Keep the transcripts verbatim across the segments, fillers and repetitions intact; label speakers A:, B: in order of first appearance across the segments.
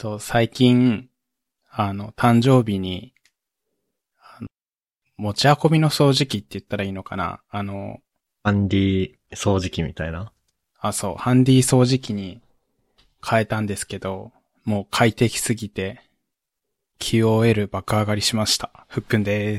A: と、最近、あの、誕生日に、あの持ち運びの掃除機って言ったらいいのかなあの、
B: ハンディ掃除機みたいな。
A: あ、そう、ハンディ掃除機に変えたんですけど、もう快適すぎて、キューオーエル 爆上がりしました。ふっくんです。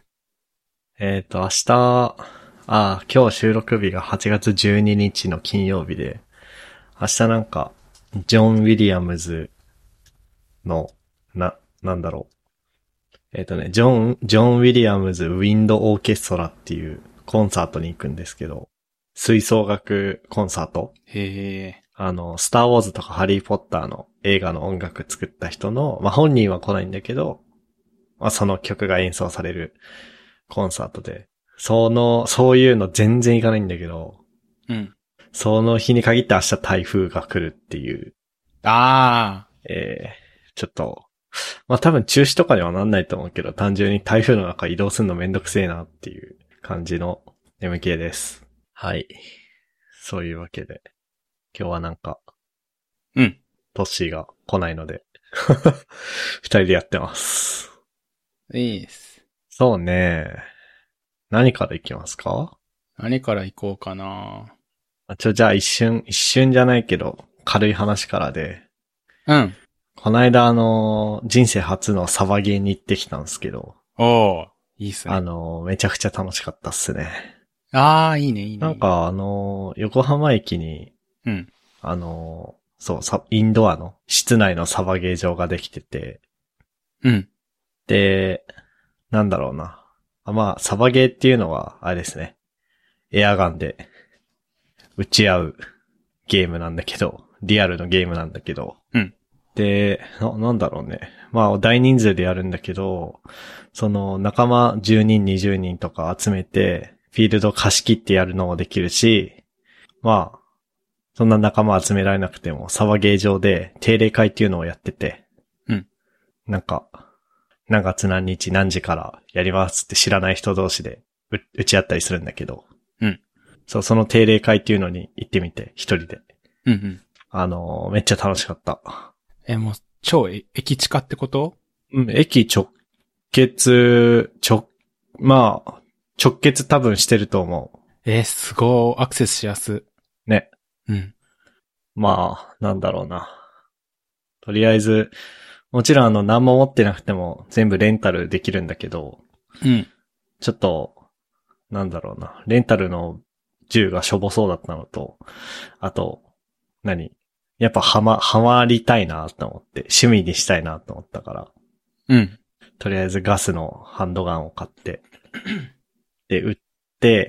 B: えっと、明日、あ、今日収録日がはちがつじゅうににちの金曜日で、明日なんか、ジョン・ウィリアムズの、な、なんだろう。えっとね、ジョン、ジョン・ウィリアムズ・ウィンド・オーケストラっていうコンサートに行くんですけど、吹奏楽コンサート。
A: へえ。
B: あの、スター・ウォーズとかハリー・ポッターの映画の音楽作った人の、まあ、本人は来ないんだけど、まあ、その曲が演奏されるコンサートで、その、そういうの全然行かないんだけど、
A: うん。
B: その日に限って明日台風が来るっていう、
A: あ
B: えー、ちょっと、まあ、多分中止とかにはなんないと思うけど、単純に台風の中移動するのめんどくせえなっていう感じの眠気です。はい。そういうわけで、今日はなんか、
A: ー。うん。
B: トッシーが来ないので、二人でやってます。
A: いいです。
B: そうね。何から行きますか？
A: 何から行こうかな。
B: あちょ、じゃあ一瞬、一瞬じゃないけど、軽い話からで、
A: うん。
B: この間あの、人生初のサバゲーに行ってきたんですけど、
A: おー、いいっすね。
B: あの、めちゃくちゃ楽しかったっすね。
A: あー、いいね、いいね。
B: なんかあの、横浜駅に、
A: うん。
B: あの、そう、サインドアの、室内のサバゲー場ができてて、
A: うん。
B: で、なんだろうな。あまあ、サバゲーっていうのは、あれですね。エアガンで、撃ち合うゲームなんだけど、リアルのゲームなんだけど、
A: うん。
B: で、な、なんだろうね。まあ、大人数でやるんだけど、その、仲間じゅうにん、にじゅうにんとか集めて、フィールド貸し切ってやるのもできるし、まあ、そんな仲間集められなくても、サバゲー場で定例会っていうのをやってて、
A: うん。
B: なんか、何月何日何時からやりますって知らない人同士でう打ち合ったりするんだけど、
A: うん。
B: そう、その定例会っていうのに行ってみて、一人で。
A: うん。うん。
B: あのー、めっちゃ楽しかった。
A: え、もう、超え駅近ってこと？
B: うん、駅直結、直、まあ、直結多分してると思
A: えー、すごい、アクセスしやす。
B: う。ね。
A: うん。
B: まあ、なんだろうな。とりあえず、もちろんあの、何も持ってなくても全部レンタルできるんだけど、
A: うん。
B: ちょっと、なんだろうな。レンタルの銃がしょぼそうだったのと、あと、何やっぱはま、はまりたいなと思って、趣味にしたいなと思ったから、
A: うん。
B: とりあえずガスのハンドガンを買って、で、撃って、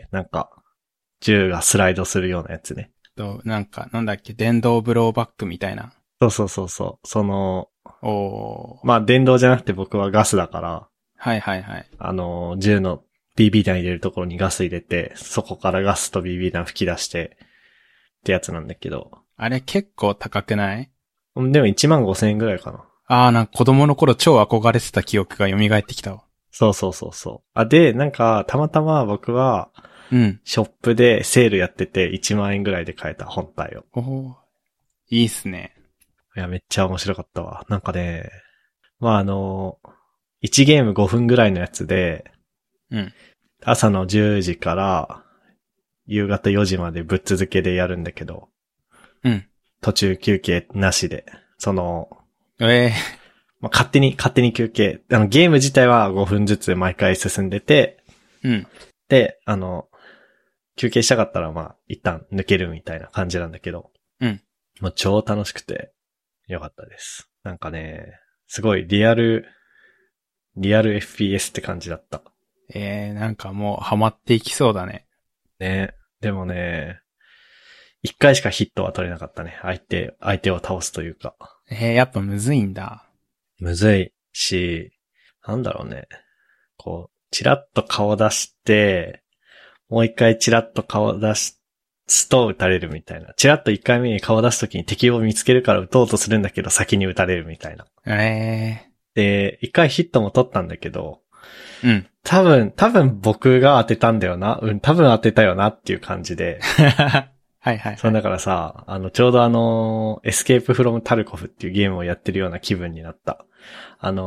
B: なんか、銃がスライドするようなやつね。
A: と、なんか、なんだっけ、電動ブローバックみたいな。
B: そうそうそうそう。その、
A: おー。
B: まあ、電動じゃなくて僕はガスだから、
A: はいはいはい。
B: あの、銃の ビービー 弾入れるところにガス入れて、そこからガスと ビービー 弾吹き出して、ってやつなんだけど。
A: あれ結構高くない？
B: でもいちまんごせん円ぐらいかな。
A: あー、なんか子供の頃超憧れてた記憶が蘇ってきたわ。
B: そうそうそうそう。あ、で、なんか、たまたま僕は、
A: うん。
B: ショップでセールやってていちまん円ぐらいで買えた本体を。
A: おー。いいっすね。
B: いや、めっちゃ面白かったわ。なんかね、まああの、いちゲームごふんぐらいのやつで、
A: うん。
B: 朝のじゅうじから夕方よじまでぶっ続けでやるんだけど、
A: うん。
B: 途中休憩なしで、その、
A: え
B: まあ、勝手に、勝手に休憩。あの、ゲーム自体はごふんずつ毎回進んでて、
A: ー。うん。
B: で、あの、休憩したかったらまあ、一旦抜けるみたいな感じなんだけど、
A: うん。
B: もう超楽しくて、よかったです。なんかね、すごいリアル、リアル エフピーエス って感じだった。
A: えー、なんかもうハマっていきそうだね。
B: ね。でもね、一回しかヒットは取れなかったね。相手、相手を倒すというか。
A: えー、やっぱむずいんだ。
B: むずいし、なんだろうね。こう、チラッと顔出して、もう一回チラッと顔出すと撃たれるみたいな。チラッと一回目に顔出すときに敵を見つけるから撃とうとするんだけど先に撃たれるみたいな。
A: え
B: で、一回ヒットも取ったんだけど、
A: ー。うん。
B: 多分、多分僕が当てたんだよな。うん、多分当てたよなっていう感じで。
A: はいはい、はい。
B: そうだからさ、あの、ちょうどあの、エスケープフロムタルコフっていうゲームをやってるような気分になった。あの、
A: うん。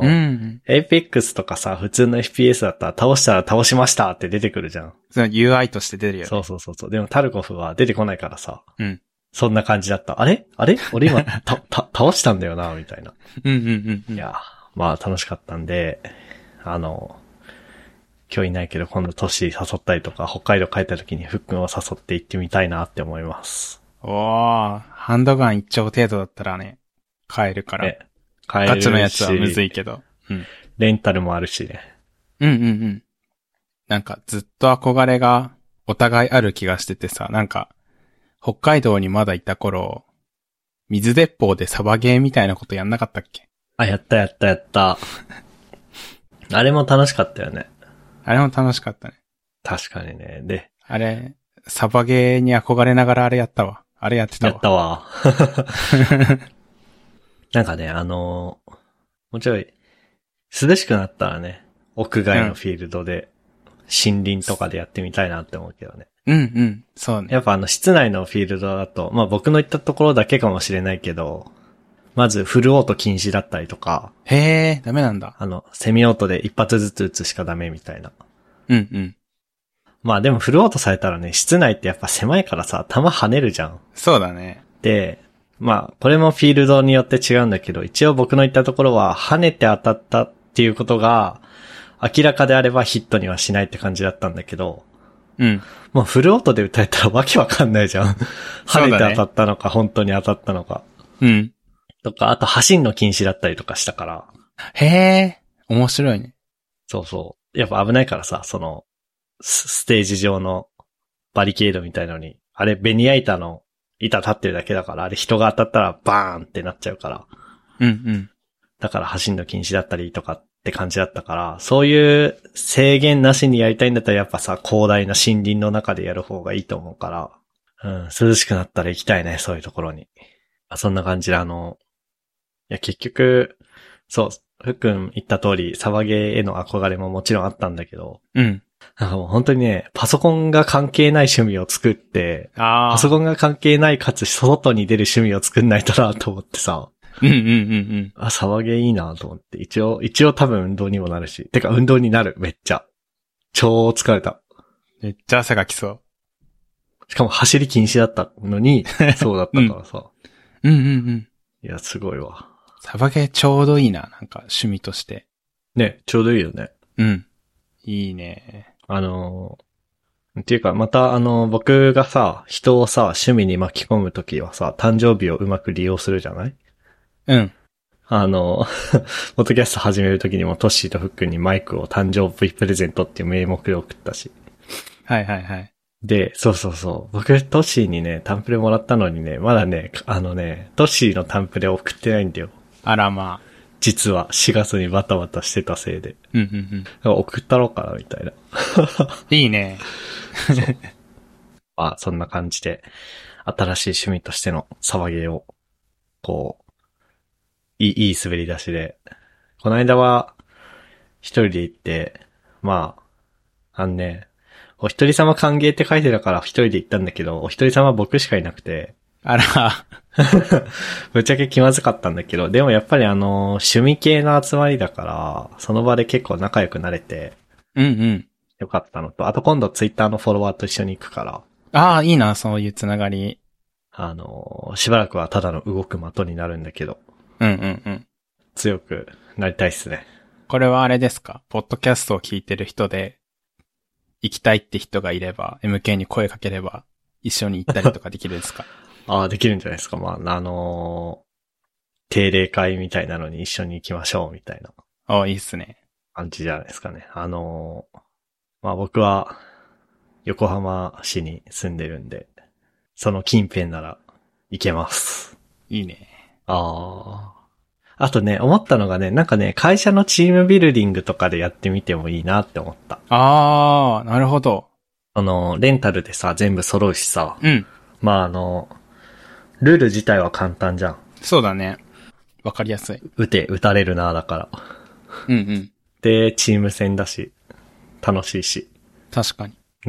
B: エイペックスとかさ、普通の エフピーエス だったら倒したら倒しましたって出てくるじゃん。
A: その ユーアイ として出るよね。
B: そうそうそうそう。でもタルコフは出てこないからさ。
A: うん。
B: そんな感じだった。あれあれ俺今、た、た、倒したんだよな、みたいな。
A: うんうんうんうん。
B: いや、まあ楽しかったんで、あの、今日いないけど今度都市誘ったりとか、北海道帰った時にふっくんを誘って行ってみたいなって思います。
A: おー、ハンドガン一丁程度だったらね、買えるから。
B: ね、買えるし。
A: ガチのやつはむずいけど。うん。
B: レンタルもあるしね。
A: うんうんうん。なんかずっと憧れがお互いある気がしててさ、なんか、北海道にまだいた頃、水鉄砲でサバゲーみたいなことやんなかったっけ？
B: あ、やったやったやった。あれも楽しかったよね。
A: あれも楽しかったね。
B: 確かにね。で、
A: あれ、サバゲーに憧れながらあれやったわ。あれやってたわ。
B: やったわ。なんかね、あのー、もうちょい、涼しくなったらね、屋外のフィールドで、森林とかでやってみたいなって思うけどね。
A: うんうん、そうね。
B: やっぱあの、室内のフィールドだと、まあ僕の行ったところだけかもしれないけど、まずフルオート禁止だったりとか、
A: へー、ダメなんだ。
B: あの、セミオートで一発ずつ撃つしかダメみたいな。
A: うんうん。
B: まあでもフルオートされたらね、室内ってやっぱ狭いからさ、弾跳ねるじゃん。
A: そうだね。
B: で、まあ、これもフィールドによって違うんだけど、一応僕の言ったところは、跳ねて当たったっていうことが、明らかであればヒットにはしないって感じだったんだけど、
A: うん。
B: もうフルオートで撃たれたらわけわかんないじゃん。跳ねて当たったのか、本当に当たったのか。
A: うん。
B: とか、あと走んの禁止だったりとかしたから。
A: へー、面白いね。
B: そうそう。やっぱ危ないからさ、その、スステージ上のバリケードみたいのに、あれベニヤ板の板立ってるだけだから、あれ人が当たったらバーンってなっちゃうから。
A: うんうん。
B: だから走んの禁止だったりとかって感じだったから、そういう制限なしにやりたいんだったらやっぱさ、広大な森林の中でやる方がいいと思うから、うん、涼しくなったら行きたいね、そういうところに。あ、そんな感じであの、いや結局、そう、ふっくん言った通り、サバゲーへの憧れももちろんあったんだけど、
A: うん。
B: なんかもう本当にね、パソコンが関係ない趣味を作って、
A: あー。
B: パソコンが関係ないかつ外に出る趣味を作んないとなと思ってさ、
A: うんうんうんうん。
B: あ、サバゲーいいなと思って。一応、一応多分運動にもなるし。てか運動になる、めっちゃ。超疲れた。
A: めっちゃ汗がきそう。
B: しかも走り禁止だったのに、そうだったからさ。
A: うんうんうん。
B: いや、すごいわ。
A: サバゲーちょうどいいな、なんか趣味として。
B: ね、ちょうどいいよね。
A: うん。いいね。
B: あのー、っていうか、またあのー、僕がさ、人をさ、趣味に巻き込むときはさ、誕生日をうまく利用するじゃない？
A: うん。
B: あの、ポッドキャスト始めるときにもトッシーとフックンにマイクを誕生日プレゼントっていう名目で送ったし。
A: はいはいはい。
B: で、そうそうそう。僕、トッシーにね、タンプレもらったのにね、まだね、あのね、トッシーのタンプレ送ってないんだよ。
A: あらまあ。
B: 実は、しがつにバタバタしてたせいで。
A: うんうん
B: うん。送ったろうかな、みたいな。
A: いいね。
B: あ、そんな感じで、新しい趣味としてのサバゲーを、こう、いい、いい滑り出しで。この間は、一人で行って、まあ、あのね、お一人様歓迎って書いてたから一人で行ったんだけど、お一人様僕しかいなくて。
A: あら。
B: ぶっちゃけ気まずかったんだけど、でもやっぱりあの、趣味系の集まりだから、その場で結構仲良くなれて、
A: うんうん。
B: よかったのと、あと今度ツイッターのフォロワーと一緒に行くから。
A: ああ、いいな、そういうつながり。
B: あの、しばらくはただの動く的になるんだけど。
A: うんうんうん。
B: 強くなりたいっすね。
A: これはあれですか？ポッドキャストを聞いてる人で、行きたいって人がいれば、エムケー に声かければ、一緒に行ったりとかできるんですか？
B: ああ、できるんじゃないですか。まあ、あのー、定例会みたいなのに一緒に行きましょうみたいな。
A: ああ、いいっすね。
B: 感じじゃないですかね。あのー、まあ僕は、横浜市に住んでるんで、その近辺なら行けます。
A: いいね。
B: ああ。あとね、思ったのがね、なんかね、会社のチームビルディングとかでやってみてもいいなって思った。
A: ああ、なるほど。
B: あの、レンタルでさ、全部揃うしさ。
A: うん。
B: まああの、ルール自体は簡単じゃん。
A: そうだね。わかりやすい。
B: 撃て、撃たれるな、だから。
A: うんうん。
B: で、チーム戦だし、楽しいし。
A: 確かに。
B: ね。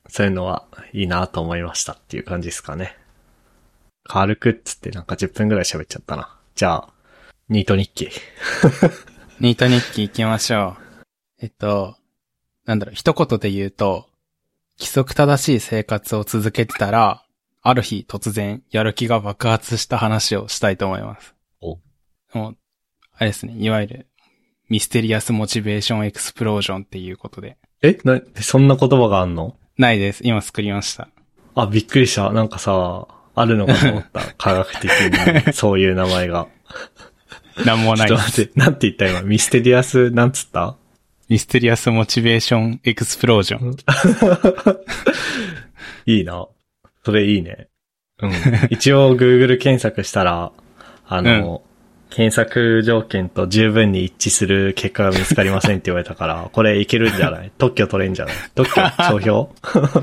B: そういうのはいいなと思いましたっていう感じですかね。軽くっつってなんかじゅっぷんぐらい喋っちゃったな。じゃあ、ニート日記。
A: ニート日記行きましょう。えっと、なんだろう、一言で言うと、規則正しい生活を続けてたら、ある日突然やる気が爆発した話をしたいと思います。
B: お。
A: もう、あれですね、いわゆるミステリアスモチベーションエクスプロージョンっていうことで。
B: えな、そんな言葉があんの？
A: ないです。今作りました。
B: あ、びっくりした。なんかさ、あるのかと思った。科学的に、そういう名前が。
A: なんもない。
B: ちょっと待って、なんて言った今、ミステリアス、なんつった？
A: ミステリアスモチベーションエクスプロージョン。
B: いいな。それいいね。うん。一応 Google 検索したら、あの、うん、検索条件と十分に一致する結果が見つかりませんって言われたから、これいけるんじゃない？特許取れんじゃない？特許商標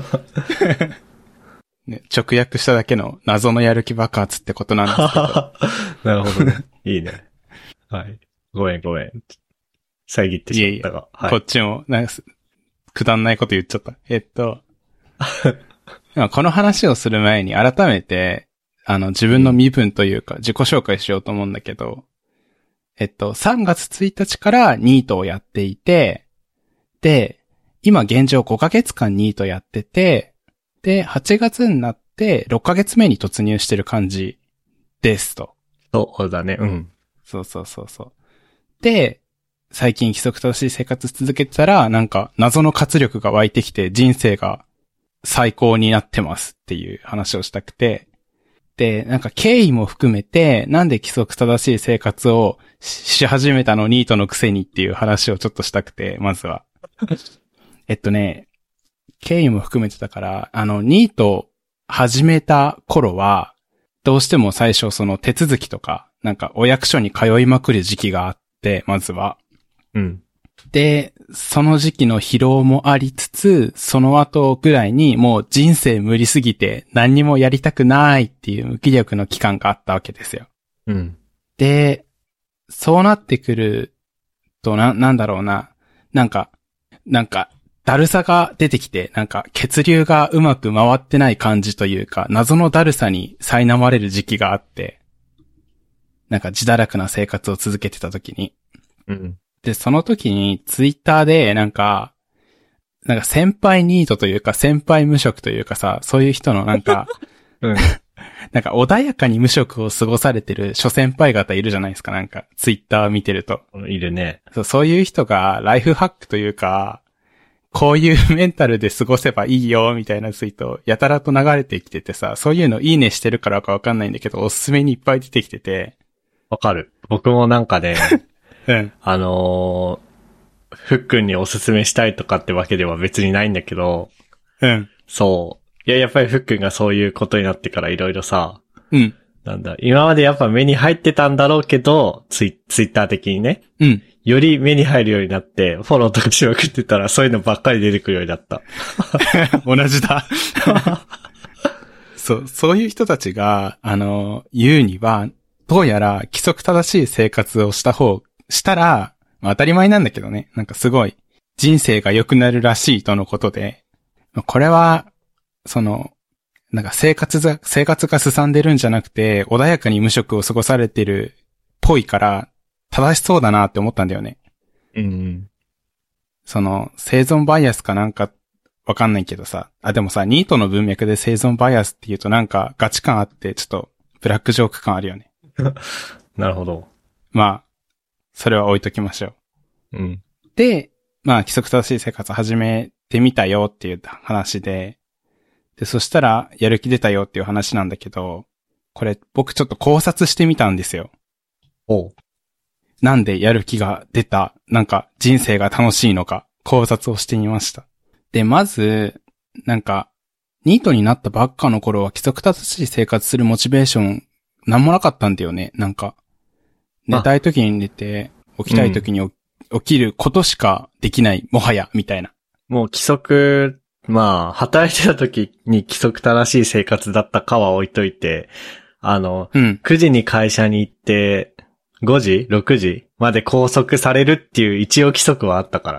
A: ね、直訳しただけの謎のやる気爆発ってことなんですけど。
B: なるほどね。いいね。はい。ごめんごめん。遮ってしまったが。
A: いやいや、はい、こっちも、なんか、くだんないこと言っちゃった。えっと、この話をする前に改めて、あの、自分の身分というか、自己紹介しようと思うんだけど、えっと、さんがつついたちからニートをやっていて、で、今現状ごかげつかんニートやってて、で、はちがつになってろっかげつめに突入してる感じですと。
B: そうだね、うん。
A: そうそうそうそう。で、最近規則正しい生活続けてたら、なんか謎の活力が湧いてきて人生が最高になってますっていう話をしたくて、で、なんか経緯も含めて、なんで規則正しい生活をし始めたのニートのくせにっていう話をちょっとしたくて、まずは。えっとね、経緯も含めてたから、あの、ニート始めた頃は、どうしても最初その手続きとか、なんかお役所に通いまくる時期があって、まずは。
B: うん。
A: で、その時期の疲労もありつつ、その後ぐらいにもう人生無理すぎて何にもやりたくないっていう無気力の期間があったわけですよ。
B: うん。
A: で、そうなってくるとな、なんだろうな。なんか、なんか、だるさが出てきて、なんか血流がうまく回ってない感じというか、謎のだるさに苛まれる時期があって、なんか自堕落な生活を続けてた時に。
B: うん。
A: で、その時にツイッターでなんか、なんか先輩ニートというか先輩無職というかさ、そういう人のなんか、
B: うん、
A: なんか穏やかに無職を過ごされてる諸先輩方いるじゃないですか、なんかツイッター見てると。
B: いるね。
A: そう、そういう人がライフハックというか、こういうメンタルで過ごせばいいよ、みたいなツイートやたらと流れてきててさ、そういうのいいねしてるからかわかんないんだけど、おすすめにいっぱい出てきてて。
B: わかる。僕もなんかね、
A: うん。
B: あのー、ふっくんにおすすめしたいとかってわけでは別にないんだけど、
A: うん。
B: そう。いや、やっぱりふっくんがそういうことになってからいろいろさ、
A: うん。
B: なんだ、今までやっぱ目に入ってたんだろうけど、ツイ、ツイッター的にね。
A: うん。
B: より目に入るようになって、フォローとかしまくってたら、そういうのばっかり出てくるようになった。
A: 同じだ。そう、そういう人たちが、あの、言うには、どうやら規則正しい生活をした方、したら、まあ、当たり前なんだけどね、なんかすごい、人生が良くなるらしいとのことで、これは、その、なんか生活が、生活が進んでるんじゃなくて、穏やかに無職を過ごされてるっぽいから、正しそうだなって思ったんだよね。
B: うんうん。
A: その、生存バイアスかなんか、わかんないけどさ。あ、でもさ、ニートの文脈で生存バイアスって言うとなんかガチ感あって、ちょっと、ブラックジョーク感あるよね。
B: なるほど。
A: まあ、それは置いときましょ
B: う。うん。
A: で、まあ、規則正しい生活始めてみたよっていう話で、で、そしたら、やる気出たよっていう話なんだけど、これ、僕ちょっと考察してみたんですよ。
B: おう。
A: なんでやる気が出た、なんか人生が楽しいのか考察をしてみました。で、まず、なんか、ニートになったばっかの頃は規則正しい生活するモチベーションなんもなかったんだよね。なんか、寝たい時に寝て、起きたい時に、うん、起きることしかできない、もはや、みたいな。
B: もう規則、まあ、働いてた時に規則正しい生活だったかは置いといて、あの、うん、くじに会社に行って、ごじ ?ろく 時まで拘束されるっていう一応規則はあったからね。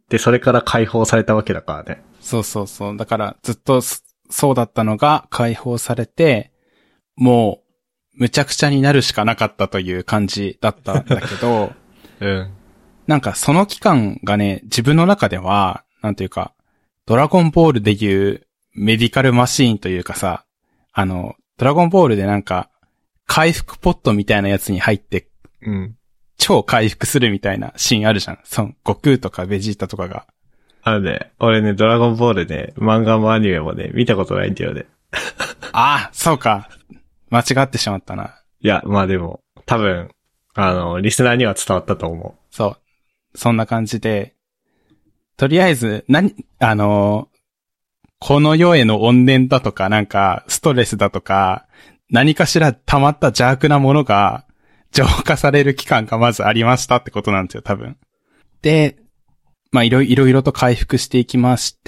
B: で、それから解放されたわけだからね。
A: そうそうそう。だからずっとそうだったのが解放されて、もうむちゃくちゃになるしかなかったという感じだったんだけど、
B: うん。
A: なんかその期間がね、自分の中では、なんていうか、ドラゴンボールでいうメディカルマシーンというかさ、あの、ドラゴンボールでなんか、回復ポットみたいなやつに入って、
B: うん。
A: 超回復するみたいなシーンあるじゃん。その、悟空とかベジータとかが。
B: あのね、俺ね、ドラゴンボールね、漫画もアニメもね、見たことないんだよね。
A: ああ、そうか。間違ってしまったな。
B: いや、まあでも、多分、あの、リスナーには伝わったと思う。
A: そう。そんな感じで、とりあえず、何、あの、この世への怨念だとか、なんか、ストレスだとか、何かしら溜まった邪悪なものが、浄化される期間がまずありましたってことなんですよ、多分。で、まあ、いろいろいろと回復していきまして、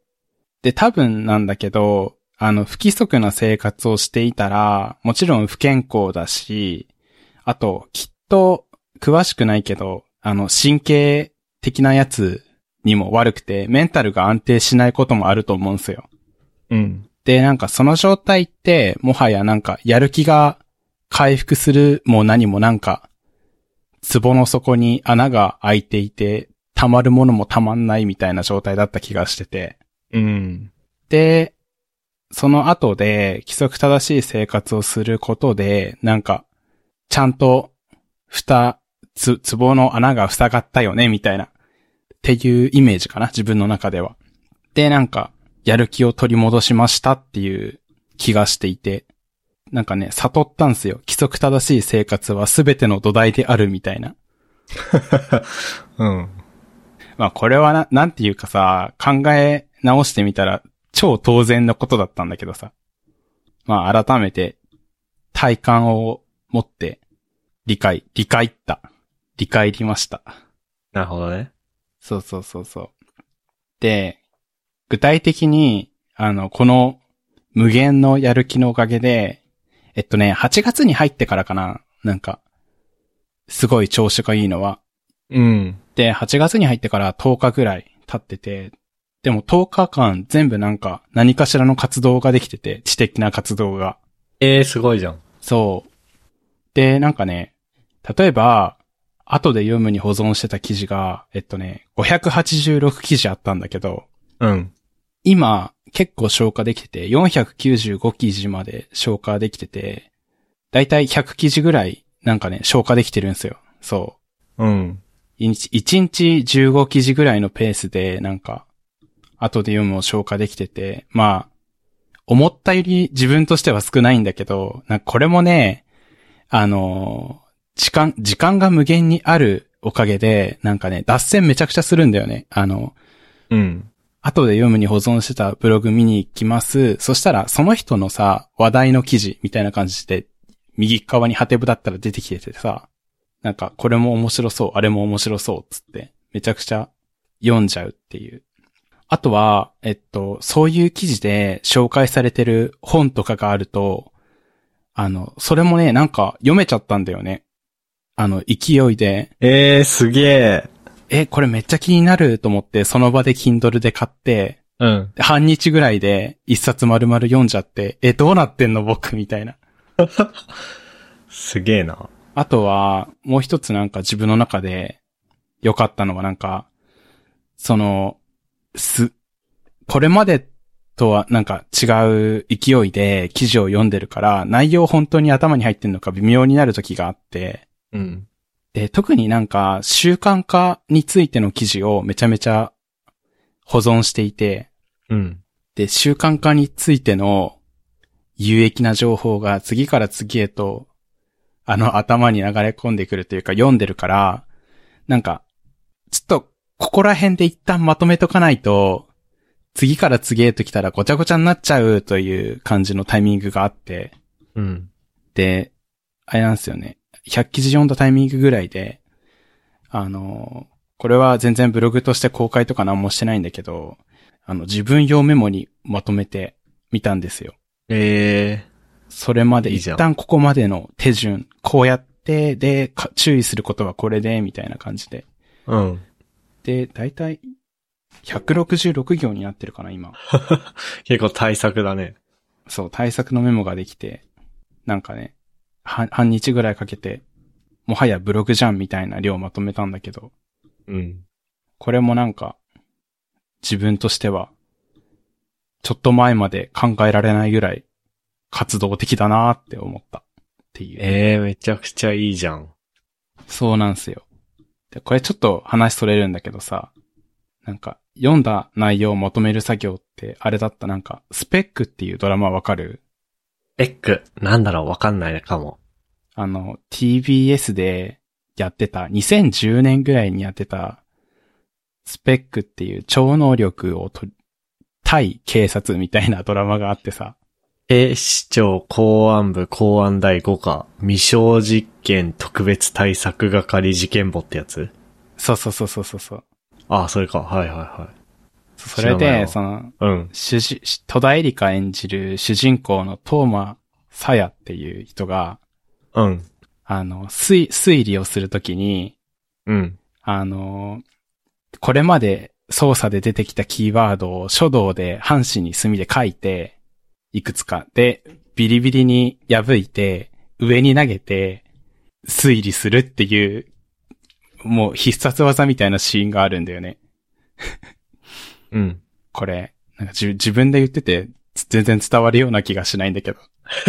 A: で、多分なんだけど、あの、不規則な生活をしていたら、もちろん不健康だし、あと、きっと、詳しくないけど、あの、神経的なやつにも悪くて、メンタルが安定しないこともあると思うんですよ。
B: うん。
A: で、なんかその状態って、もはやなんか、やる気が回復するも何もなんか、壺の底に穴が開いていて、溜まるものも溜まんないみたいな状態だった気がしてて。
B: うん。
A: で、その後で規則正しい生活をすることで、なんか、ちゃんと、蓋、つ、壺の穴が塞がったよね、みたいな。っていうイメージかな、自分の中では。で、なんか、やる気を取り戻しましたっていう気がしていて、なんかね、悟ったんすよ。規則正しい生活は全ての土台であるみたいな。
B: うん。
A: まあこれはな、なんていうかさ、考え直してみたら超当然のことだったんだけどさ。まあ改めて体感を持って理解、理解った。理解りました。
B: なるほどね。
A: そうそうそうそう。で、具体的に、あの、この無限のやる気のおかげで、えっとね、はちがつに入ってからかな、なんか、すごい調子がいいのは。
B: うん。
A: で、はちがつに入ってからとおかぐらい経ってて、でもとおかかん全部なんか何かしらの活動ができてて、知的な活動が。
B: えー、すごいじゃん。
A: そう。で、なんかね、例えば、後で読むに保存してた記事が、えっとね、ごひゃくはちじゅうろく記事あったんだけど、
B: うん。
A: 今、結構消化できてて、よんひゃくきゅうじゅうご記事まで消化できてて、だいたいひゃく記事ぐらい、なんかね、消化できてるんですよ。そう。
B: うん。
A: いちにちじゅうご記事ぐらいのペースで、なんか、後で読むを消化できてて、まあ、思ったより自分としては少ないんだけど、なんかこれもね、あの、時間、時間が無限にあるおかげで、なんかね、脱線めちゃくちゃするんだよね。あの、
B: うん。
A: 後で読むに保存してたブログ見に行きます。そしたら、その人のさ、話題の記事みたいな感じで、右側にハテブだったら出てきててさ、なんか、これも面白そう、あれも面白そう、つって、めちゃくちゃ読んじゃうっていう。あとは、えっと、そういう記事で紹介されてる本とかがあると、あの、それもね、なんか読めちゃったんだよね。あの、勢いで。
B: えー、すげえ。
A: え、これめっちゃ気になると思って、その場で Kindle で買って、
B: うん。
A: 半日ぐらいで一冊丸々読んじゃって、え、どうなってんの僕みたいな。
B: すげえな。
A: あとは、もう一つなんか自分の中で良かったのはなんか、その、す、これまでとはなんか違う勢いで記事を読んでるから、内容本当に頭に入ってんのか微妙になる時があって、
B: うん。
A: で、特になんか習慣化についての記事をめちゃめちゃ保存していて、
B: うん。
A: で、習慣化についての有益な情報が次から次へとあの頭に流れ込んでくるというか読んでるから、なんか、ちょっとここら辺で一旦まとめとかないと、次から次へと来たらごちゃごちゃになっちゃうという感じのタイミングがあって、
B: うん。
A: で、あれなんですよね。ひゃく記事読んだタイミングぐらいで、あの、これは全然ブログとして公開とか何もしてないんだけど、あの、自分用メモにまとめてみたんですよ。
B: えー。
A: それまで
B: いいじゃん。
A: 一旦ここまでの手順、こうやって、で、注意することはこれで、みたいな感じで。
B: うん。
A: で、だいたいひゃくろくじゅうろく行になってるかな、今。
B: 結構対策だね。
A: そう、対策のメモができて、なんかね、半、半日ぐらいかけて、もはやブログじゃんみたいな量をまとめたんだけど、
B: うん。
A: これもなんか、自分としては、ちょっと前まで考えられないぐらい活動的だなーって思ったっていう。
B: ええー、めちゃくちゃいいじゃん。
A: そうなんすよ。で、これちょっと話それるんだけどさ、なんか、読んだ内容をまとめる作業って、あれだったなんか、スペックっていうドラマわかる？
B: エッグ、なんだろう、わかんないかも。
A: あの、ティービーエス でやってた、にせんじゅうねんぐらいにやってた、スペックっていう超能力をと、対警察みたいなドラマがあってさ。
B: 警視庁公安部公安だいご課未詳実験特別対策係事件簿ってやつ？
A: そうそうそうそうそう。
B: ああ、それか。はいはいはい。
A: それで、その、
B: うん。
A: 主人、戸田恵梨香演じる主人公の東間さやっていう人が、
B: うん。
A: あの、推、推理をするときに、
B: うん。
A: あの、これまで操作で出てきたキーワードを書道で半紙に墨で書いて、いくつかで、ビリビリに破いて、上に投げて、推理するっていう、もう必殺技みたいなシーンがあるんだよね。
B: うん。
A: これ、なんか自自分で言ってて、全然伝わるような気がしないんだけど。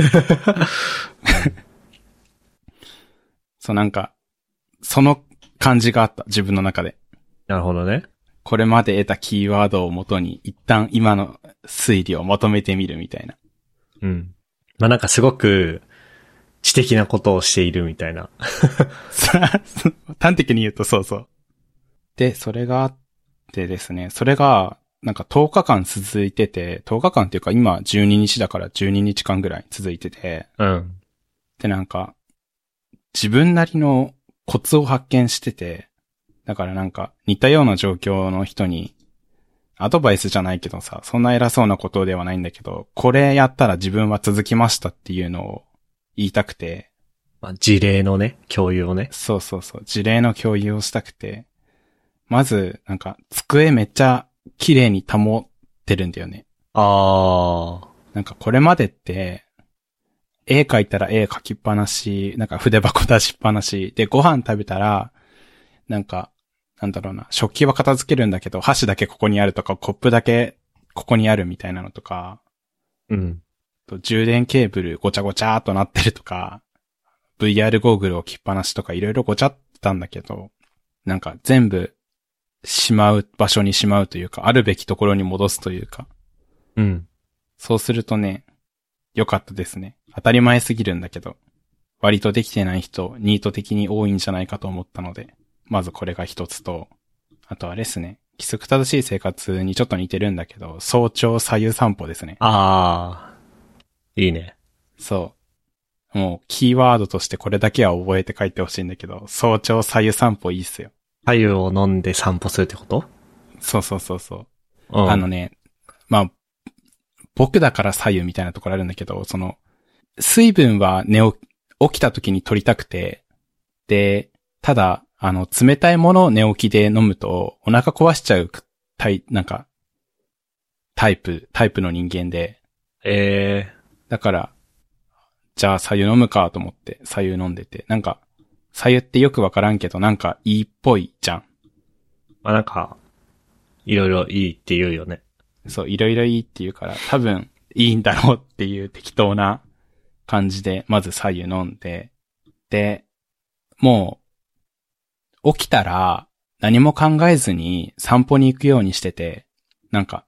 A: そうなんか、その感じがあった、自分の中で。
B: なるほどね。
A: これまで得たキーワードをもとに、一旦今の推理をまとめてみるみたいな。
B: うん。まあ、なんかすごく、知的なことをしているみたいな。
A: 端的に言うとそうそう。で、それがあってですね、それが、なんかとおかかん続いてて、とおかかんっていうか今じゅうににちだからじゅうににちかんぐらい続いてて、
B: うん。
A: でなんか、自分なりのコツを発見してて、だからなんか似たような状況の人に、アドバイスじゃないけどさ、そんな偉そうなことではないんだけど、これやったら自分は続きましたっていうのを言いたくて。
B: まあ、事例のね、共有をね。
A: そうそうそう、事例の共有をしたくて。まず、なんか、机めっちゃ綺麗に保ってるんだよね。
B: ああ。
A: なんかこれまでって、絵描いたら絵描きっぱなし、なんか筆箱出しっぱなし、で、ご飯食べたら、なんか、なんだろうな、食器は片付けるんだけど、箸だけここにあるとか、コップだけここにあるみたいなのとか、
B: うん。
A: と充電ケーブルごちゃごちゃーっとなってるとか、ブイアール ゴーグル置きっぱなしとかいろいろごちゃったんだけど、なんか全部しまう場所にしまうというか、あるべきところに戻すというか。
B: うん。
A: そうするとね、良かったですね。当たり前すぎるんだけど、割とできてない人、ニート的に多いんじゃないかと思ったので、まずこれが一つと、あとあれですね、規則正しい生活にちょっと似てるんだけど、早朝左右散歩ですね。
B: ああ。いいね。
A: そう。もう、キーワードとしてこれだけは覚えて帰ってほしいんだけど、早朝左右散歩いいっすよ。
B: 白湯を飲んで散歩するってこと？
A: そうそうそうそう。
B: うん、
A: あのね、まあ、僕だから左右みたいなところあるんだけど、その、水分は寝起きた時に取りたくて、で、ただ、あの、冷たいものを寝起きで飲むと、お腹壊しちゃうタイ、なんか、タイプ、タイプの人間で。
B: ええ
A: だから、じゃあ左右飲むかと思って左右飲んでて、なんか、左右ってよくわからんけど、なんかいいっぽいじゃん。
B: まあ、なんか、いろいろいいって言うよね。
A: そう、いろいろいいって言うから、多分いいんだろうっていう適当な感じで、まず左右飲んで、で、もう、起きたら何も考えずに散歩に行くようにしてて、なんか、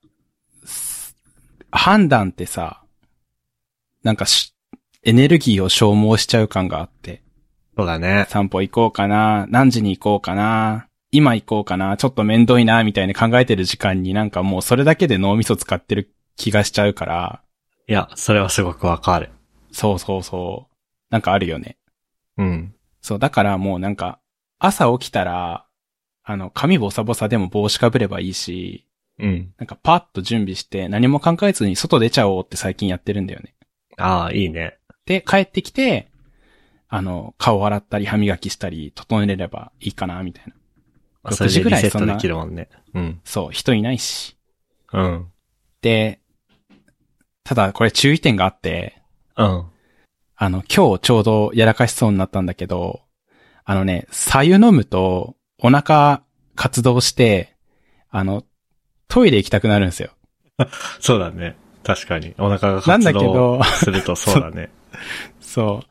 A: 判断ってさ、なんかし、エネルギーを消耗しちゃう感があって。
B: そうだね。
A: 散歩行こうかな、何時に行こうかな、今行こうかな、ちょっとめんどいな、みたいに考えてる時間になんかもうそれだけで脳みそ使ってる気がしちゃうから。
B: いや、それはすごくわかる。
A: そうそうそう。なんかあるよね。
B: うん。
A: そう、だからもうなんか、朝起きたら、あの、髪ボサボサでも帽子かぶればいいし、
B: うん。
A: なんかパッと準備して何も考えずに外出ちゃおうって最近やってるんだよね。
B: ああ、いいね。
A: で、帰ってきて、あの、顔洗ったり歯磨きしたり整えれればいいかな、みたいな。
B: ろくじぐらいそんな。リセットできるもんね。うん。
A: そう、人いないし。
B: うん。
A: で、ただこれ注意点があって、
B: うん。
A: あの、今日ちょうどやらかしそうになったんだけど、あのね、白湯飲むとお腹活動して、あの、トイレ行きたくなるんですよ。
B: そうだね。確かに。お腹が活動するとそうだね。
A: そう。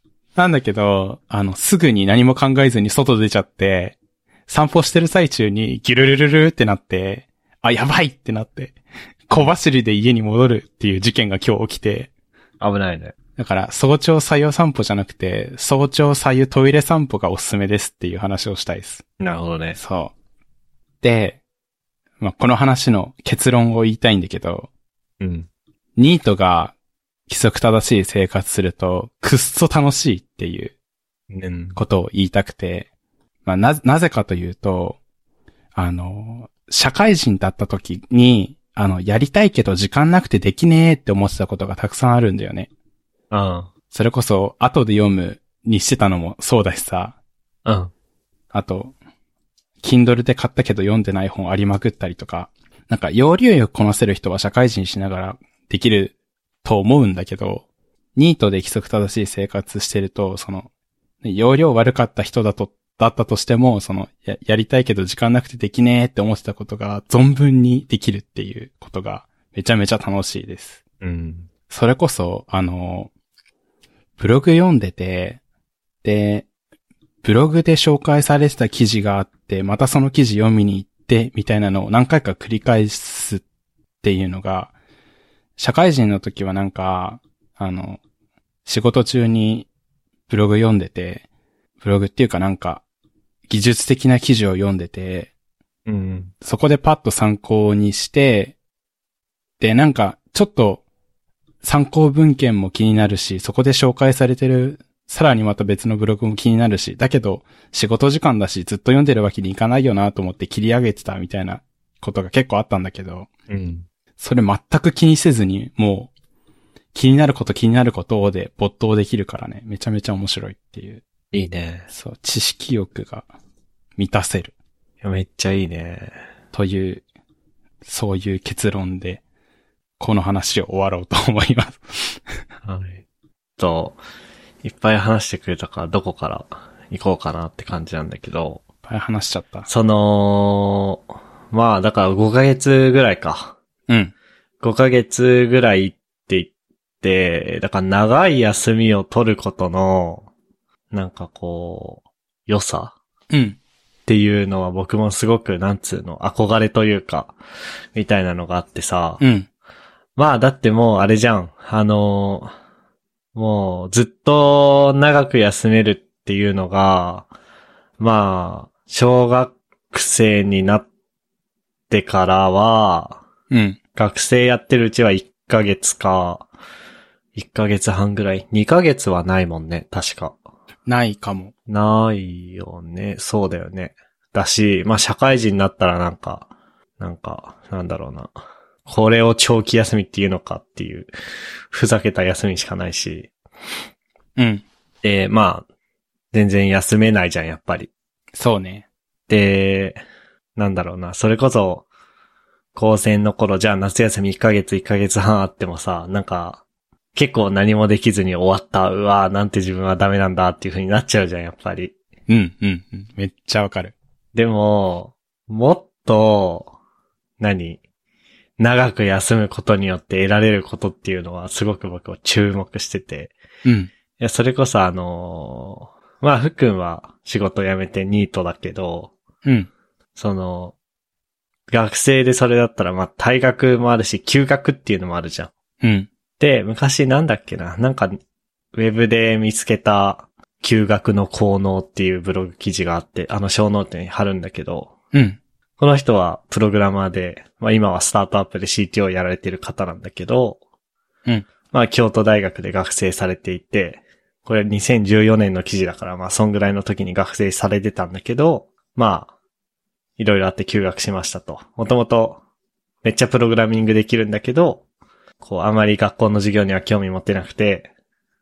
A: なんだけど、あの、すぐに何も考えずに外出ちゃって、散歩してる最中にギュルルルルってなって、あ、やばいってなって、小走りで家に戻るっていう事件が今日起きて。
B: 危ないね。
A: だから、早朝白湯散歩じゃなくて、早朝白湯トイレ散歩がおすすめですっていう話をしたいです。
B: なるほどね。
A: そう。で、まあ、この話の結論を言いたいんだけど、
B: うん。
A: ニートが規則正しい生活すると、くっそ楽しいっていうことを言いたくて、まあ、な、なぜかというと、あの、社会人だった時に、あの、やりたいけど時間なくてできねえって思ってたことがたくさんあるんだよね。
B: うん。
A: それこそ、後で読むにしてたのもそうだしさ。
B: うん。
A: あと、Kindle で買ったけど読んでない本ありまくったりとか、なんか要領よくこなせる人は社会人しながらできると思うんだけど、ニートで規則正しい生活してると、その、要領悪かった人だと、だったとしても、そのや、やりたいけど時間なくてできねえって思ってたことが存分にできるっていうことがめちゃめちゃ楽しいです。
B: うん。
A: それこそ、あの、ブログ読んでて、で、ブログで紹介されてた記事があって、またその記事読みに行って、みたいなのを何回か繰り返すっていうのが、社会人の時はなんか、あの、仕事中にブログ読んでて、ブログっていうかなんか、技術的な記事を読んでて、
B: うん、
A: そこでパッと参考にして、で、なんか、ちょっと、参考文献も気になるし、そこで紹介されてる、さらにまた別のブログも気になるし、だけど、仕事時間だし、ずっと読んでるわけにいかないよなと思って切り上げてたみたいなことが結構あったんだけど、
B: うん、
A: それ全く気にせずに、もう、気になること気になることで没頭できるからね、めちゃめちゃ面白いっていう。
B: いいね。
A: そう、知識欲が満たせる。
B: いや、めっちゃいいね。
A: という、そういう結論で、この話を終わろうと思います。
B: はい。と、いっぱい話してくれたから、どこから行こうかなって感じなんだけど。
A: いっぱい話しちゃった。
B: その、まあ、だからごかげつぐらいか。
A: うん。
B: ごかげつぐらいって言って、だから長い休みを取ることの、なんかこう、良さ
A: うん。
B: っていうのは僕もすごく、なんつうの、憧れというか、みたいなのがあってさ。
A: うん。
B: まあ、だってもうあれじゃん。あの、もうずっと長く休めるっていうのが、まあ、小学生になってからは、
A: うん。
B: 学生やってるうちはいっかげつか、いっかげつはんぐらい。にかげつはないもんね、確か。
A: ないかも。
B: ないよね。そうだよね。だし、まあ社会人になったらなんか、なんか、なんだろうな。これを長期休みっていうのかっていう、ふざけた休みしかないし。
A: うん。
B: で、まあ、全然休めないじゃん、やっぱり。
A: そうね。
B: で、なんだろうな。それこそ、高専の頃、じゃあ夏休みいっかげつ、いっかげつはんあってもさ、なんか、結構何もできずに終わった。うわぁ、なんて自分はダメなんだっていう風になっちゃうじゃん、やっぱり。
A: うん、うん、うん。めっちゃわかる。
B: でも、もっと、何長く休むことによって得られることっていうのはすごく僕は注目してて。
A: うん。
B: いや、それこそあのー、まあ、ふっくんは仕事辞めてニートだけど、
A: うん。
B: その、学生でそれだったら、まあ、退学もあるし、休学っていうのもあるじゃん。
A: うん。
B: で、昔なんだっけな、なんか、ウェブで見つけた休学の効能っていうブログ記事があって、あの小ノートに貼るんだけど、
A: うん。
B: この人はプログラマーで、まあ今はスタートアップで シーティーオー やられてる方なんだけど、
A: うん。
B: まあ京都大学で学生されていて、これにせんじゅうよねんの記事だから、まあそんぐらいの時に学生されてたんだけど、まあ、いろいろあって休学しましたと。もともとめっちゃプログラミングできるんだけど、こうあまり学校の授業には興味持ってなくて、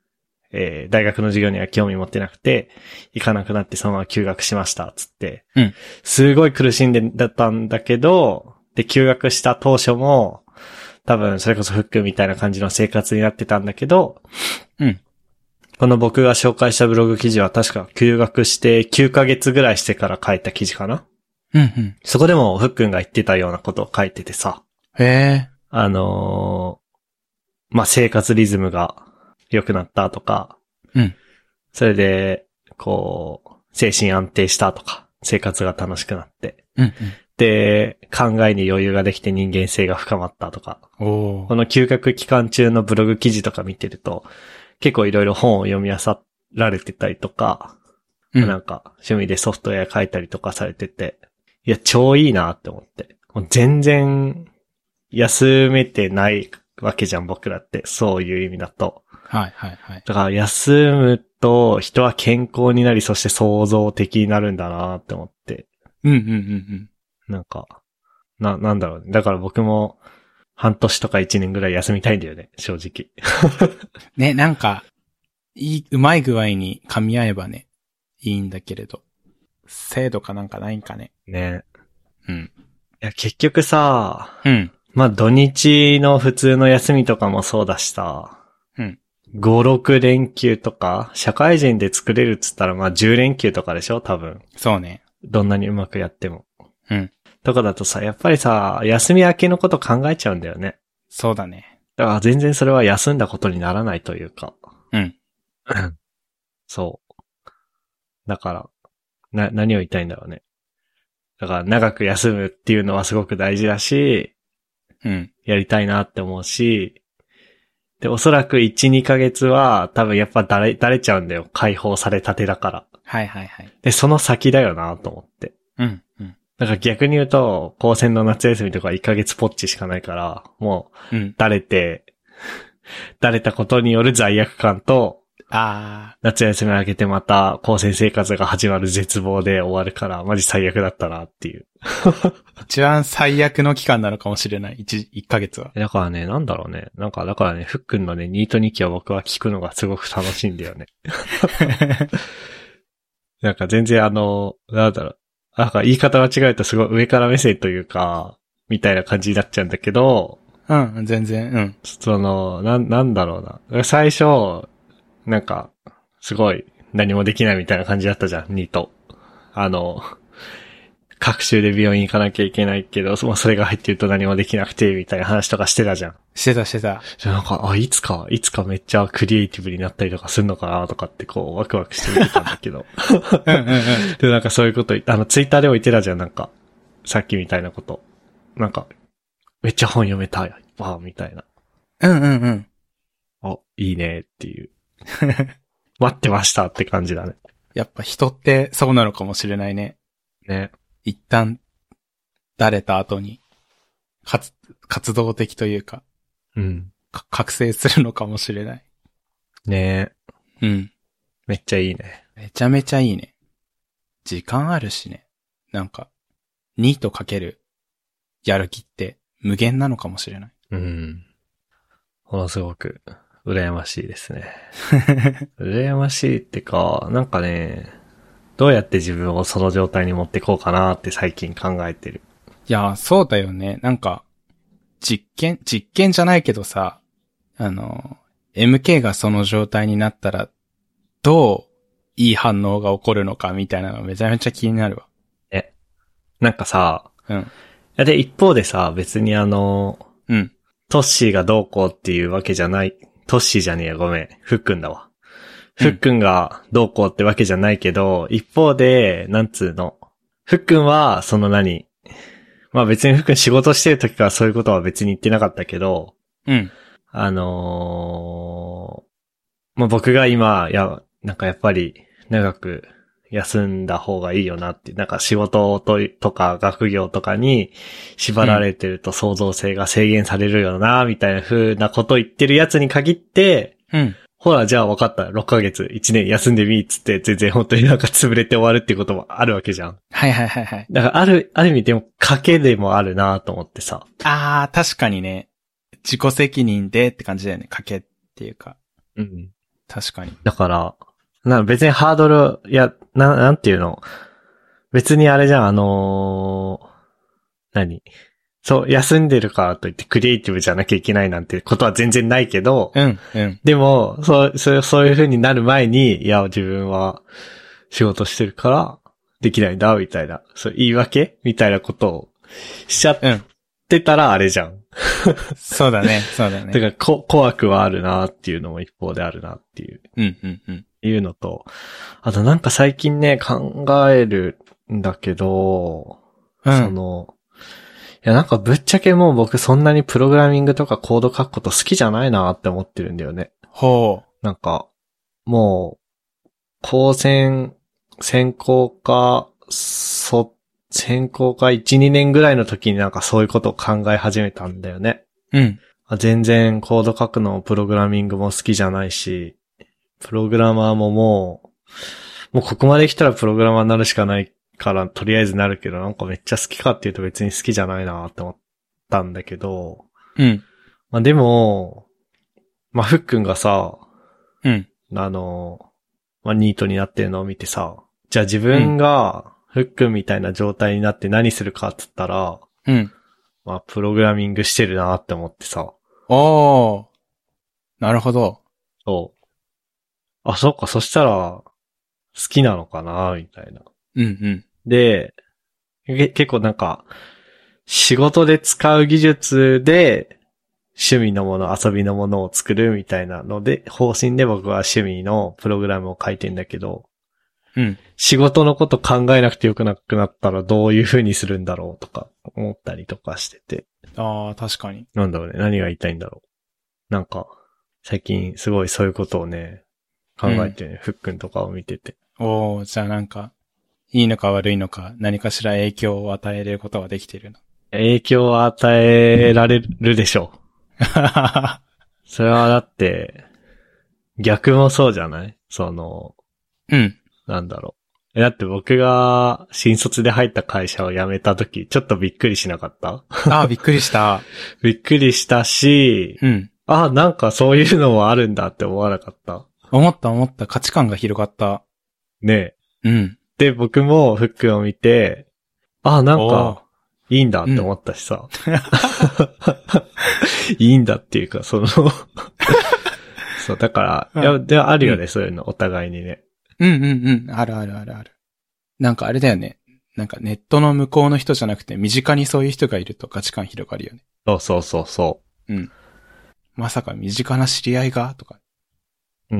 B: えー、大学の授業には興味持ってなくて、行かなくなってそのまま休学しました、つって。
A: うん。
B: すごい苦しんでだったんだけど、で、休学した当初も、多分それこそフックみたいな感じの生活になってたんだけど、
A: うん。
B: この僕が紹介したブログ記事は確か休学してきゅうかげつぐらいしてから書いた記事かな。
A: うんうん。
B: そこでもフックンが言ってたようなことを書いててさ。
A: へえ。
B: あのー、まあ、生活リズムが良くなったとか、
A: うん。
B: それで、こう、精神安定したとか、生活が楽しくなって。
A: うんうん。
B: で、考えに余裕ができて人間性が深まったとか。
A: おー。
B: この休学期間中のブログ記事とか見てると、結構いろいろ本を読み漁られてたりとか、
A: うん、
B: なんか趣味でソフトウェア書いたりとかされてて、いや、超いいなって思って。もう全然、休めてないわけじゃん、僕らって。そういう意味だと。
A: はいはいはい。
B: だから休むと人は健康になり、そして創造的になるんだなって思って。
A: うんうんうんうん。
B: なんか、な、なんだろうね。だから僕も半年とか一年ぐらい休みたいんだよね、正直。
A: ね、なんか、いい、うまい具合に噛み合えばね、いいんだけれど。制度かなんかないんかね。
B: ね。
A: うん。
B: いや、結局さ、
A: うん。
B: まあ土日の普通の休みとかもそうだしさ、
A: うん。
B: ご、ろく連休とか、社会人で作れるっつったらまあじゅう連休とかでしょ多分。
A: そうね。
B: どんなにうまくやっても。
A: うん。
B: とかだとさ、やっぱりさ、休み明けのこと考えちゃうんだよね。
A: そうだね。
B: だから全然それは休んだことにならないというか。
A: うん。
B: そう。だから、な、何を言いたいんだろうね。だから長く休むっていうのはすごく大事だし、
A: うん。
B: やりたいなって思うし、で、おそらくいち、にかげつは多分やっぱだれ、だれちゃうんだよ。解放されたてだから。
A: はいはいはい。
B: で、その先だよなと思って。
A: うん。うん。
B: だから逆に言うと、高専の夏休みとかいっかげつポッチしかないから、もう、
A: うん。
B: だれて、だれたことによる罪悪感と、
A: あー。
B: 夏休み明けてまた高専生活が始まる絶望で終わるから、マジ最悪だったなっていう。
A: 一番最悪の期間なのかもしれない。一、一ヶ月は。
B: だからね、なんだろうね。なんか、だからね、ふっくんのね、ニート日記を僕は聞くのがすごく楽しいんだよね。なんか全然あの、なんだろう。なんか言い方間違えるとすごい上から目線というか、みたいな感じになっちゃうんだけど、
A: うん、全然、うん。
B: その、なん、なんだろうな。最初、なんか、すごい何もできないみたいな感じだったじゃん、ニート。あの、隔週で病院行かなきゃいけないけど、もうそれが入ってると何もできなくて、みたいな話とかしてたじゃん。
A: してたしてた。
B: じゃなんか、あ、いつか、いつかめっちゃクリエイティブになったりとかするのかなとかってこう、ワクワクして見てたんだけど。
A: うんうんうん。
B: で、なんかそういうこと、あの、ツイッターでも言ってたじゃん、なんか。さっきみたいなこと。なんか、めっちゃ本読めたい。わー、みたいな。
A: うんうんうん。
B: あ、いいねっていう。待ってましたって感じだね。
A: やっぱ人ってそうなのかもしれないね。
B: ね。
A: 一旦、だれた後に、活、活動的というか、
B: うん。
A: か覚醒するのかもしれない。
B: ね
A: うん。
B: めっちゃいいね。
A: めちゃめちゃいいね。時間あるしね。なんか、ニートかける、やる気って無限なのかもしれない。
B: うん。ものすごく、羨ましいですね。羨ましいってか、なんかね、どうやって自分をその状態に持ってこうかなって最近考えてる。
A: いや、そうだよね。なんか、実験、実験じゃないけどさ、あの、エムケー がその状態になったら、どういい反応が起こるのかみたいなのめちゃめちゃ気になるわ。
B: え、なんかさ、
A: うん。
B: で、一方でさ、別にあの、
A: うん。
B: トッシーがどうこうっていうわけじゃない、トッシーじゃねえや、ごめん。ふっくんだわ。ふっくんがどうこうってわけじゃないけど、うん、一方で、なんつうの。ふっくんは、その何、まあ別にふっくん仕事してる時からそういうことは別に言ってなかったけど、
A: うん。
B: あのー、まあ僕が今、いや、なんかやっぱり長く休んだ方がいいよなって、なんか仕事と、とか学業とかに縛られてると創造性が制限されるよな、みたいな風なこと言ってるやつに限って、
A: うん。
B: ほら、じゃあ分かった。ろっかげつ、いちねん休んでみーっつって、全然本当になんか潰れて終わるっていうこともあるわけじゃん。
A: はいはいはいはい。
B: だからある、ある意味でも賭けでもあるなと思ってさ。
A: あー、確かにね。自己責任でって感じだよね。賭けっていうか。
B: うん。
A: 確かに。
B: だから、な別にハードル、いや、な、なんていうの。別にあれじゃん、あのー、何そう、休んでるからといってクリエイティブじゃなきゃいけないなんてことは全然ないけど、
A: うん、うん。
B: でも、そう、そう、そういう風になる前に、いや、自分は仕事してるからできないんだ、みたいな、そう、言い訳みたいなことをしちゃってたらあれじゃん。
A: そうだね、そうだね。
B: だからこ、怖くはあるなっていうのも一方であるなっていう。
A: うん、うん、うん。
B: いうのと、あとなんか最近ね、考えるんだけど、
A: うん、
B: その、いやなんかぶっちゃけもう僕そんなにプログラミングとかコード書くこと好きじゃないなって思ってるんだよね。
A: ほう。
B: なんか、もう、高専、専攻科、そ、専攻科いち、にねんぐらいの時になんかそういうことを考え始めたんだよね。
A: うん。
B: 全然コード書くのプログラミングも好きじゃないし、プログラマーももう、もうここまで来たらプログラマーになるしかないから、とりあえずなるけど、なんかめっちゃ好きかっていうと別に好きじゃないなって思ったんだけど、
A: うん。
B: まあでも、まあふっくんがさ、
A: うん。
B: あの、まあニートになってるのを見てさ、じゃあ自分がふっくんみたいな状態になって何するかって言ったら、
A: うん。
B: まあプログラミングしてるなって思ってさ。
A: おー。なるほど。
B: そう。あ、そうか、そしたら、好きなのかなみたいな。
A: うんうん。
B: で、け結構なんか、仕事で使う技術で、趣味のもの、遊びのものを作るみたいなので、方針で僕は趣味のプログラムを書いてんだけど、
A: うん。
B: 仕事のこと考えなくてよくなくなったらどういう風にするんだろうとか思ったりとかしてて。
A: ああ、確かに。
B: なんだろうね、何が言いたいんだろう。なんか、最近すごいそういうことをね、考えてね、ふっくんとかを見てて。
A: おー、じゃあなんか、いいのか悪いのか、何かしら影響を与えることはできているの。
B: 影響を与えられるでしょう。それはだって、逆もそうじゃない?その、
A: うん。
B: なんだろう。だって僕が新卒で入った会社を辞めたとき、ちょっとびっくりしなかった
A: ああ、びっくりした。
B: びっくりしたし、
A: うん。
B: あ、なんかそういうのもあるんだって思わなかった。
A: 思った思った。価値観が広がった。
B: ねえ。
A: うん。
B: で、僕もフックを見て、あ、なんか、いいんだって思ったしさ。うん、いいんだっていうか、その、そう、だから、いや、ではあるよね、うん、そういうの、お互いにね。
A: うんうんうん。あるあるあるある。なんかあれだよね。なんかネットの向こうの人じゃなくて、身近にそういう人がいると価値観広がるよね。
B: そうそうそうそう。
A: うん。まさか身近な知り合いがとか。
B: うん。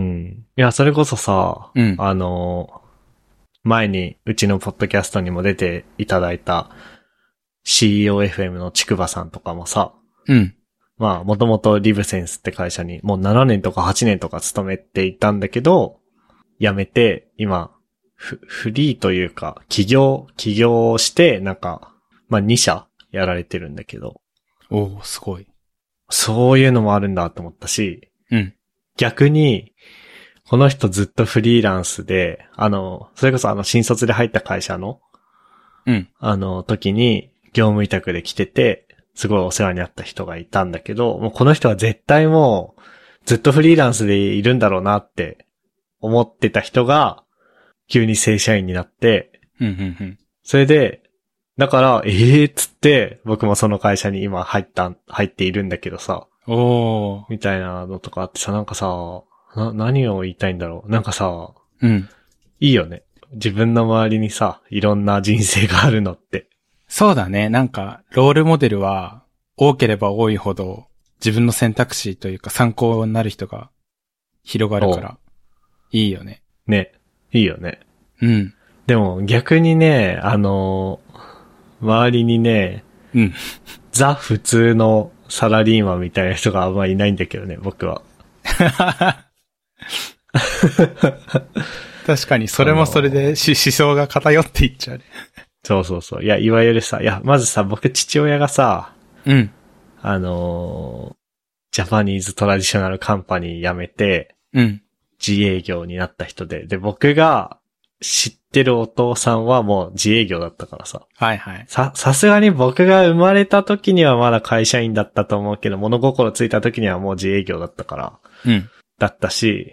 B: いや、それこそさ、
A: うん、
B: あの、前にうちのポッドキャストにも出ていただいた シーイーオーエフエム のちくばさんとかもさ、
A: うん。
B: まあ、もともとリブセンスって会社にもうななねんとかはちねんとか勤めていたんだけど、辞めて、今、フ、フリーというか、起業、起業して、なんか、まあに社やられてるんだけど。
A: おー、すごい。
B: そういうのもあるんだと思ったし、
A: うん。
B: 逆に、この人ずっとフリーランスで、あの、それこそあの新卒で入った会社の、
A: うん。
B: あの時に業務委託で来てて、すごいお世話になった人がいたんだけど、もうこの人は絶対もう、ずっとフリーランスでいるんだろうなって思ってた人が、急に正社員になって、
A: うんうんうん。
B: それで、だから、ええー、っつって、僕もその会社に今入った、入っているんだけどさ、
A: おー。
B: みたいなのとかあってさ、なんかさ、な、何を言いたいんだろう。なんかさ、
A: うん。
B: いいよね。自分の周りにさ、いろんな人生があるのって。
A: そうだね。なんか、ロールモデルは、多ければ多いほど、自分の選択肢というか参考になる人が広がるから、いいよね。
B: ね。いいよね。
A: うん。
B: でも逆にね、あの、周りにね、
A: うん。
B: ザ普通のサラリーマンみたいな人があんまりいないんだけどね、僕は。
A: 確かに、それもそれでし思想が偏っていっちゃうね。
B: そうそうそう。いや、いわゆるさ、いや、まずさ、僕父親がさ、
A: うん。
B: あのー、ジャパニーズトラディショナルカンパニー辞めて、
A: うん。
B: 自営業になった人で、で、僕が知ってるお父さんはもう自営業だったからさ。
A: はいはい。
B: さ、さすがに僕が生まれた時にはまだ会社員だったと思うけど、物心ついた時にはもう自営業だったから。
A: うん。
B: だったし、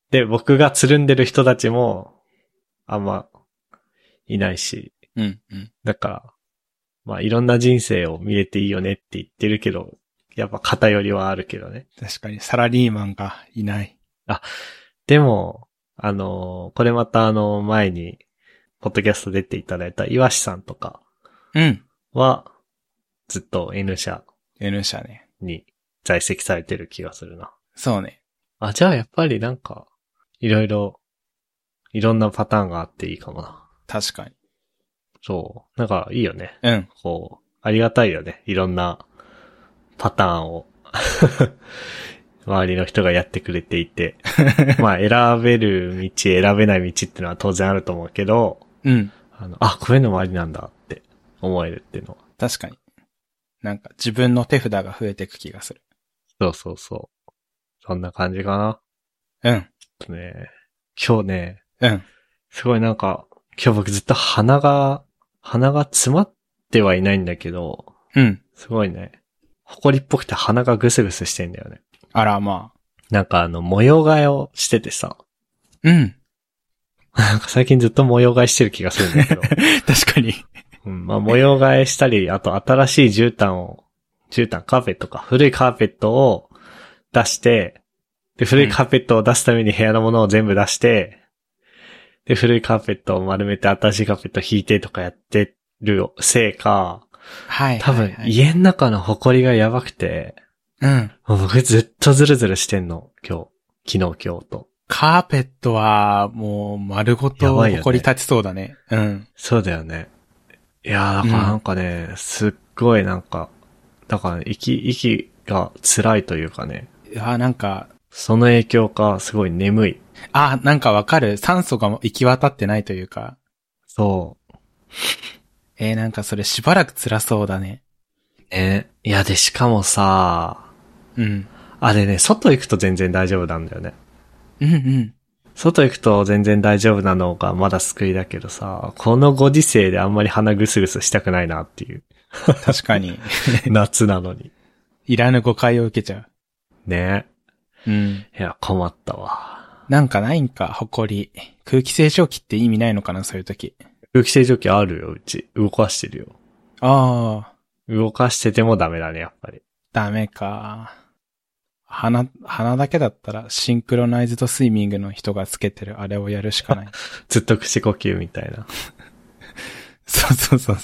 B: で、僕がつるんでる人たちも、あんま、いないし。
A: うんうん。
B: だから、まあいろんな人生を見れていいよねって言ってるけど、やっぱ偏りはあるけどね。
A: 確かにサラリーマンがいない。
B: あ、でも、あの、これまたあの、前に、ポッドキャスト出ていただいた岩志さんとか
A: うん。
B: は、ずっと N 社
A: N 社ね。
B: に在籍されてる気がするな。
A: そうね。
B: あ、じゃあやっぱりなんか、いろいろ、いろんなパターンがあっていいかもな。
A: 確かに。
B: そう。なんかいいよね。
A: うん。
B: こう、ありがたいよね。いろんなパターンを周りの人がやってくれていて。まあ選べる道、選べない道ってのは当然あると思うけど、
A: うん。
B: あの、あ、こういうのもありなんだって思えるっていうのは。
A: 確かに。なんか自分の手札が増えていく気がする。
B: そうそうそう。そんな感じかな。
A: うん。
B: ね、今日ね、
A: うん。
B: すごいなんか、今日僕ずっと鼻が、鼻が詰まってはいないんだけど、
A: うん。
B: すごいね、埃っぽくて鼻がぐすぐすしてんだよね。
A: あら、まあ。
B: なんかあの、模様替えをしててさ。
A: うん。
B: なんか最近ずっと模様替えしてる気がするんだけど。
A: 確かに。
B: うん、まあ模様替えしたり、あと新しい絨毯を、絨毯、カーペットか、古いカーペットを出して、で、古いカーペットを出すために部屋のものを全部出して、で、古いカーペットを丸めて新しいカーペットを引いてとかやってるせいか、
A: はい。
B: 多分家の中の埃がやばくて、
A: うん。
B: もう僕ずっとズルズルしてんの、今日。昨日今日と。
A: カーペットは、もう、丸ごと埃立ちそうだね。うん。
B: そうだよね。いやー、だからなんかね、うん、すっごいなんか、だから息、息が辛いというかね。
A: いやーなんか、
B: その影響か、すごい眠い。
A: あ、なんかわかる。酸素が行き渡ってないというか。
B: そう。
A: えー、なんかそれしばらく辛そうだね。
B: ね。いや、で、しかもさ、
A: うん。
B: あれね、外行くと全然大丈夫なんだよね。
A: うんうん。
B: 外行くと全然大丈夫なのがまだ救いだけどさ、このご時世であんまり鼻ぐすぐすしたくないなっていう。
A: 確かに。
B: 夏なのに。
A: いらぬ誤解を受けちゃう。
B: ね。
A: うん。
B: いや、困ったわ。
A: なんかないんか、埃。空気清浄機って意味ないのかな、そういう時。
B: 空気清浄機あるよ、うち。動かしてるよ。
A: ああ。
B: 動かしててもダメだね、やっぱり。
A: ダメか。鼻、鼻だけだったらシンクロナイズドスイミングの人がつけてるあれをやるしかない。
B: ずっと口呼吸みたいな。
A: そうそうそう。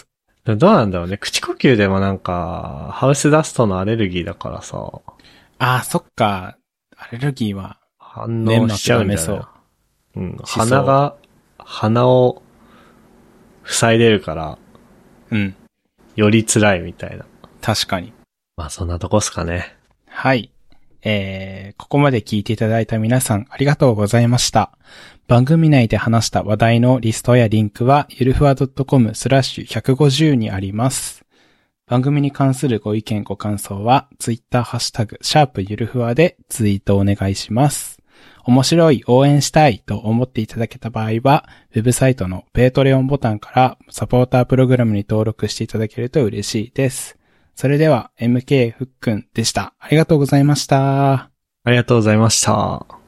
B: どうなんだろうね。口呼吸でもなんか、ハウスダストのアレルギーだからさ。
A: ああ、そっか。アレルギーは。
B: 反応しちゃうんじゃない？
A: そう。
B: うん。鼻が、鼻を塞いでるから。
A: うん。
B: より辛いみたいな。
A: 確かに。
B: まあそんなとこっすかね。
A: はい。えー、ここまで聞いていただいた皆さんありがとうございました。番組内で話した話題のリストやリンクはゆるふわ .com スラッシュひゃくごじゅうにあります。番組に関するご意見ご感想はツイッターハッシュタグシャープゆるふわでツイートお願いします。面白い、応援したいと思っていただけた場合はウェブサイトのペイトレオンボタンからサポータープログラムに登録していただけると嬉しいです。それでは エムケー ふっくんでした。ありがとうございました。
B: ありがとうございました。